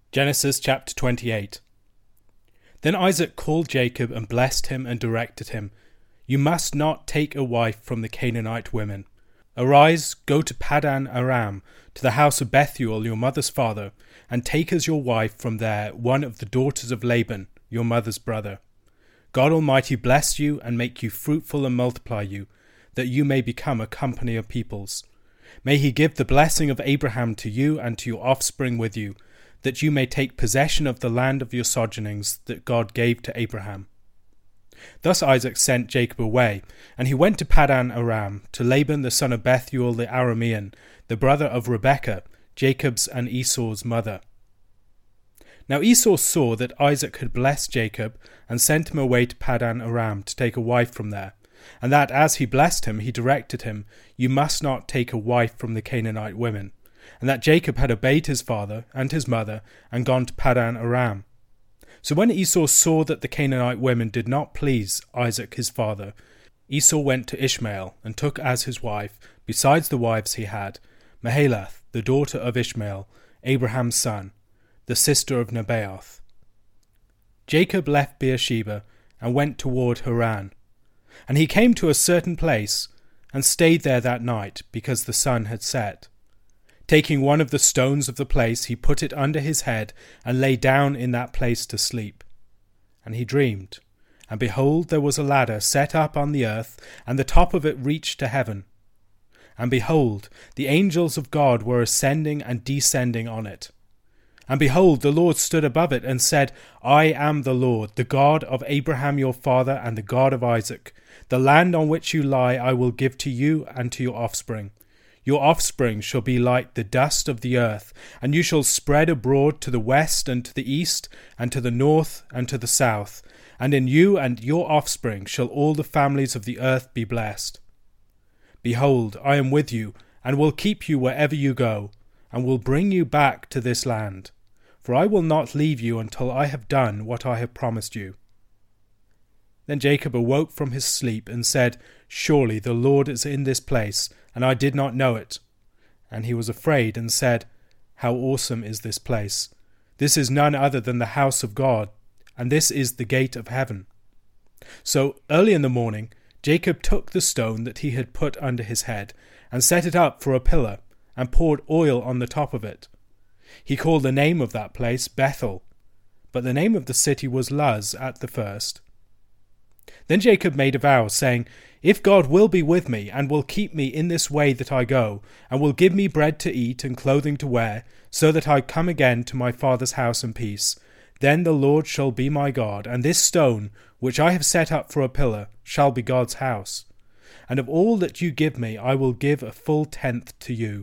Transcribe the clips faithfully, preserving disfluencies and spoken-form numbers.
Genesis chapter twenty-eight. Then Isaac called Jacob and blessed him and directed him, "You must not take a wife from the Canaanite women. Arise, go to Paddan Aram, to the house of Bethuel your mother's father, and take as your wife from there one of the daughters of Laban, your mother's brother. God Almighty bless you and make you fruitful and multiply you, that you may become a company of peoples. May he give the blessing of Abraham to you and to your offspring with you, that you may take possession of the land of your sojournings that God gave to Abraham." Thus Isaac sent Jacob away, and he went to Paddan Aram, to Laban the son of Bethuel the Aramean, the brother of Rebekah, Jacob's and Esau's mother. Now Esau saw that Isaac had blessed Jacob, and sent him away to Paddan Aram to take a wife from there, and that as he blessed him he directed him, "You must not take a wife from the Canaanite women," and that Jacob had obeyed his father and his mother, and gone to Paddan Aram. So when Esau saw that the Canaanite women did not please Isaac his father, Esau went to Ishmael, and took as his wife, besides the wives he had, Mahalath, the daughter of Ishmael, Abraham's son, the sister of Nebaioth. Jacob left Beersheba, and went toward Haran. And he came to a certain place, and stayed there that night, because the sun had set. Taking one of the stones of the place, he put it under his head, and lay down in that place to sleep. And he dreamed, and behold, there was a ladder set up on the earth, and the top of it reached to heaven. And behold, the angels of God were ascending and descending on it. And behold, the Lord stood above it, and said, "I am the Lord, the God of Abraham your father, and the God of Isaac. The land on which you lie I will give to you and to your offspring. Your offspring shall be like the dust of the earth, and you shall spread abroad to the west and to the east, and to the north and to the south. And in you and your offspring shall all the families of the earth be blessed. Behold, I am with you, and will keep you wherever you go, and will bring you back to this land. For I will not leave you until I have done what I have promised you." Then Jacob awoke from his sleep, and said, "Surely the Lord is in this place, and I did not know it." And he was afraid, and said, "How awesome is this place! This is none other than the house of God, and this is the gate of heaven." So early in the morning Jacob took the stone that he had put under his head, and set it up for a pillar, and poured oil on the top of it. He called the name of that place Bethel, but the name of the city was Luz at the first. Then Jacob made a vow, saying, "If God will be with me, and will keep me in this way that I go, and will give me bread to eat and clothing to wear, so that I come again to my father's house in peace, then the Lord shall be my God, and this stone, which I have set up for a pillar, shall be God's house. And of all that you give me I will give a full tenth to you."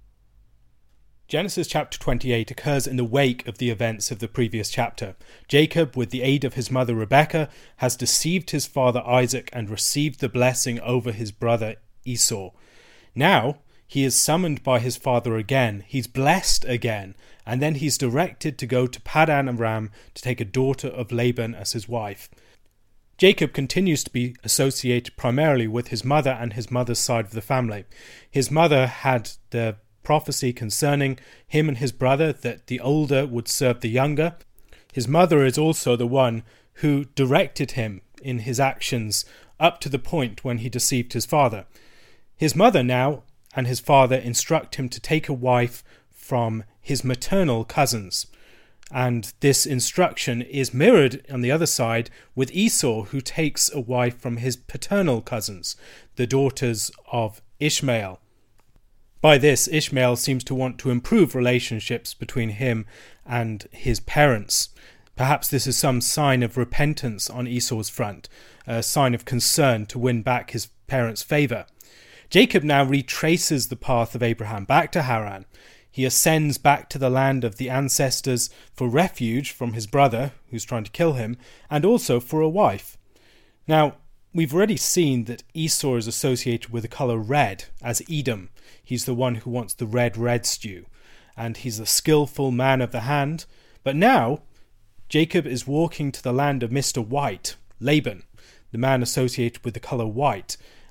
Genesis chapter twenty-eight occurs in the wake of the events of the previous chapter. Jacob, with the aid of his mother Rebekah, has deceived his father Isaac and received the blessing over his brother Esau. Now he is summoned by his father again, he's blessed again, and then he's directed to go to Paddan Aram to take a daughter of Laban as his wife. Jacob continues to be associated primarily with his mother and his mother's side of the family. His mother had the prophecy concerning him and his brother that the older would serve the younger. His mother is also the one who directed him in his actions up to the point when he deceived his father. His mother now and his father instruct him to take a wife from his maternal cousins, and this instruction is mirrored on the other side with Esau, who takes a wife from his paternal cousins, the daughters of Ishmael. By this, Ishmael seems to want to improve relationships between him and his parents. Perhaps this is some sign of repentance on Esau's front, a sign of concern to win back his parents' favour. Jacob now retraces the path of Abraham back to Haran. He ascends back to the land of the ancestors for refuge from his brother, who's trying to kill him, and also for a wife. Now, we've already seen that Esau is associated with the colour red as Edom. He's the one who wants the red red stew, and he's a skillful man of the hand. But now Jacob is walking to the land of Mister White, Laban, the man associated with the colour white,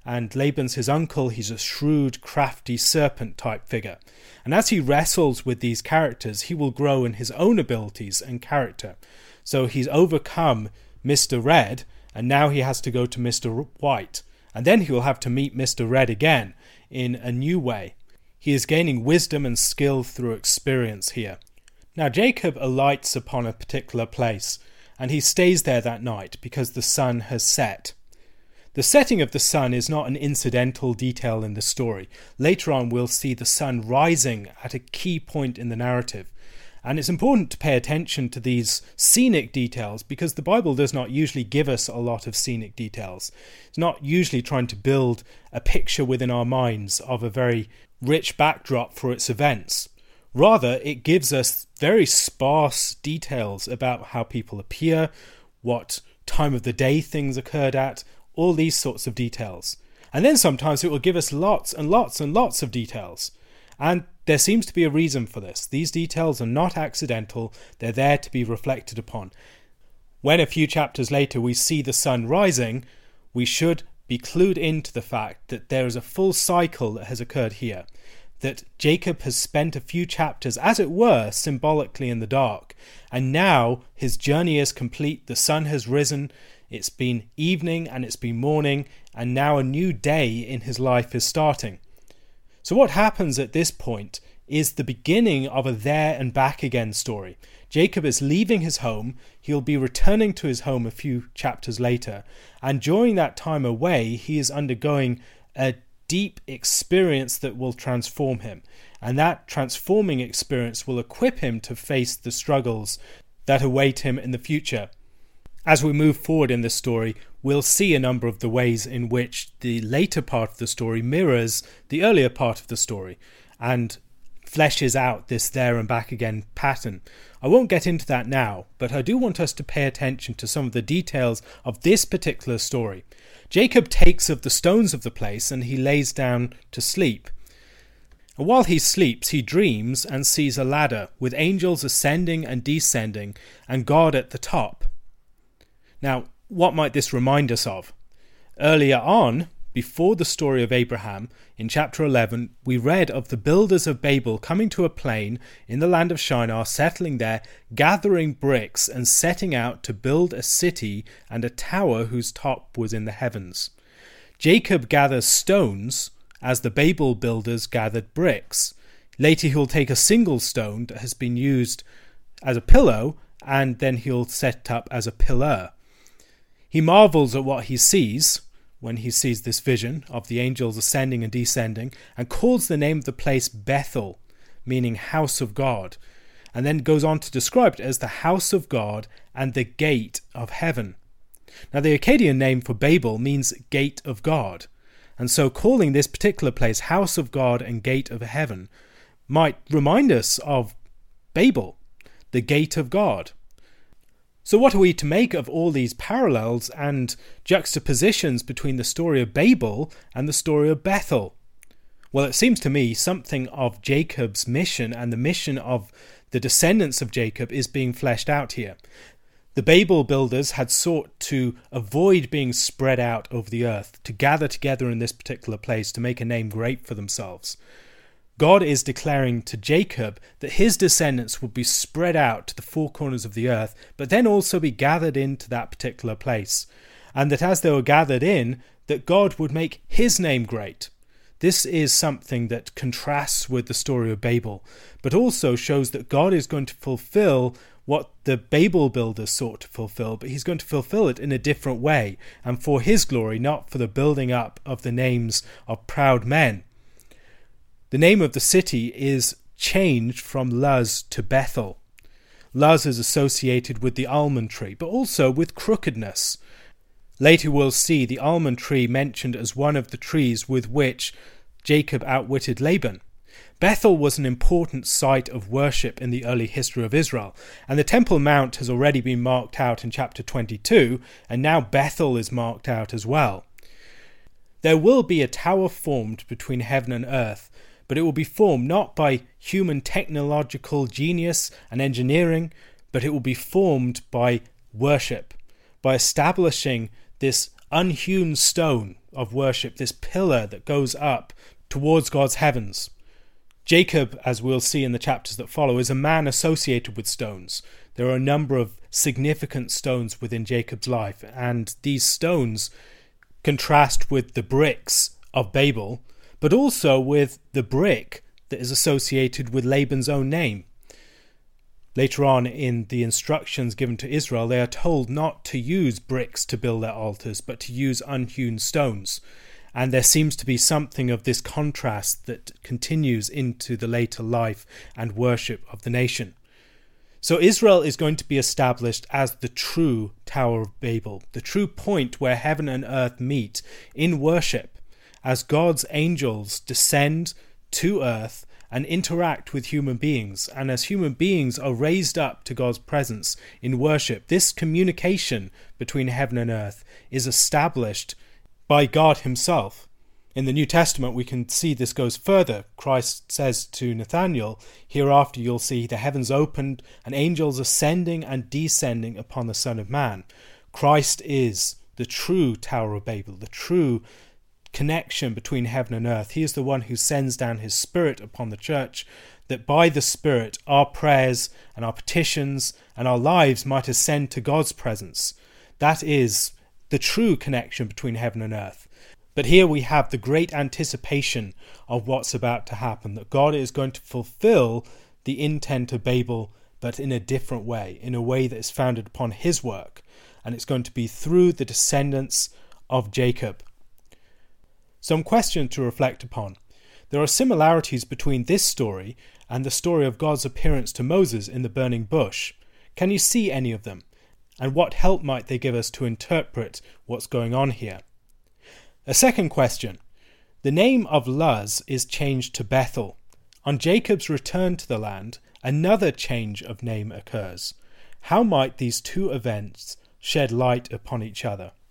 and Laban's his uncle. He's a shrewd, crafty serpent-type figure. And as he wrestles with these characters, he will grow in his own abilities and character. So he's overcome Mister Red, and now he has to go to Mister White. And then he will have to meet Mister Red again in a new way. He is gaining wisdom and skill through experience here. Now Jacob alights upon a particular place, and he stays there that night because the sun has set. The setting of the sun is not an incidental detail in the story. Later on we'll see the sun rising at a key point in the narrative. And it's important to pay attention to these scenic details because the Bible does not usually give us a lot of scenic details. It's not usually trying to build a picture within our minds of a very rich backdrop for its events. Rather, it gives us very sparse details about how people appear, what time of the day things occurred at, all these sorts of details. And then sometimes it will give us lots and lots and lots of details. And there seems to be a reason for this. These details are not accidental, they're there to be reflected upon. When a few chapters later we see the sun rising, we should be clued into the fact that there is a full cycle that has occurred here. That Jacob has spent a few chapters, as it were, symbolically in the dark. And now his journey is complete, the sun has risen, it's been evening and it's been morning, and now a new day in his life is starting. So what happens at this point is the beginning of a there and back again story. Jacob is leaving his home, he'll be returning to his home a few chapters later, and during that time away he is undergoing a deep experience that will transform him, and that transforming experience will equip him to face the struggles that await him in the future. As we move forward in this story, we'll see a number of the ways in which the later part of the story mirrors the earlier part of the story and fleshes out this there and back again pattern. I won't get into that now, but I do want us to pay attention to some of the details of this particular story. Jacob takes of the stones of the place and he lays down to sleep. And while he sleeps, he dreams and sees a ladder with angels ascending and descending and God at the top. Now, what might this remind us of? Earlier on, before the story of Abraham, in chapter eleven, we read of the builders of Babel coming to a plain in the land of Shinar, settling there, gathering bricks and setting out to build a city and a tower whose top was in the heavens. Jacob gathers stones as the Babel builders gathered bricks. Later he'll take a single stone that has been used as a pillow and then he'll set it up as a pillar. He marvels at what he sees when he sees this vision of the angels ascending and descending, and calls the name of the place Bethel, meaning house of God, and then goes on to describe it as the house of God and the gate of heaven. Now the Akkadian name for Babel means gate of God, and so calling this particular place house of God and gate of heaven might remind us of Babel, the gate of God. So what are we to make of all these parallels and juxtapositions between the story of Babel and the story of Bethel? Well, it seems to me something of Jacob's mission and the mission of the descendants of Jacob is being fleshed out here. The Babel builders had sought to avoid being spread out over the earth, to gather together in this particular place to make a name great for themselves. God is declaring to Jacob that his descendants would be spread out to the four corners of the earth, but then also be gathered into that particular place. And that as they were gathered in, that God would make his name great. This is something that contrasts with the story of Babel, but also shows that God is going to fulfill what the Babel builders sought to fulfill, but he's going to fulfill it in a different way, and for his glory, not for the building up of the names of proud men. The name of the city is changed from Luz to Bethel. Luz is associated with the almond tree, but also with crookedness. Later we'll see the almond tree mentioned as one of the trees with which Jacob outwitted Laban. Bethel was an important site of worship in the early history of Israel, and the Temple Mount has already been marked out in chapter twenty-two, and now Bethel is marked out as well. There will be a tower formed between heaven and earth, but it will be formed not by human technological genius and engineering, but it will be formed by worship, by establishing this unhewn stone of worship, this pillar that goes up towards God's heavens. Jacob, as we'll see in the chapters that follow, is a man associated with stones. There are a number of significant stones within Jacob's life, and these stones contrast with the bricks of Babel, but also with the brick that is associated with Laban's own name. Later on in the instructions given to Israel, they are told not to use bricks to build their altars, but to use unhewn stones. And there seems to be something of this contrast that continues into the later life and worship of the nation. So Israel is going to be established as the true Tower of Babel, the true point where heaven and earth meet in worship, as God's angels descend to earth and interact with human beings, and as human beings are raised up to God's presence in worship, this communication between heaven and earth is established by God himself. In the New Testament, we can see this goes further. Christ says to Nathanael, "Hereafter you'll see the heavens opened and angels ascending and descending upon the Son of Man." Christ is the true Tower of Babel, the true connection between heaven and earth. He is the one who sends down his Spirit upon the church, that by the Spirit our prayers and our petitions and our lives might ascend to God's presence. That is the true connection between heaven and earth. But here we have the great anticipation of what's about to happen, that God is going to fulfill the intent of Babel, but in a different way, in a way that is founded upon his work, and it's going to be through the descendants of Jacob. Some questions to reflect upon. There are similarities between this story and the story of God's appearance to Moses in the burning bush. Can you see any of them? And what help might they give us to interpret what's going on here? A second question. The name of Luz is changed to Bethel. On Jacob's return to the land, another change of name occurs. How might these two events shed light upon each other?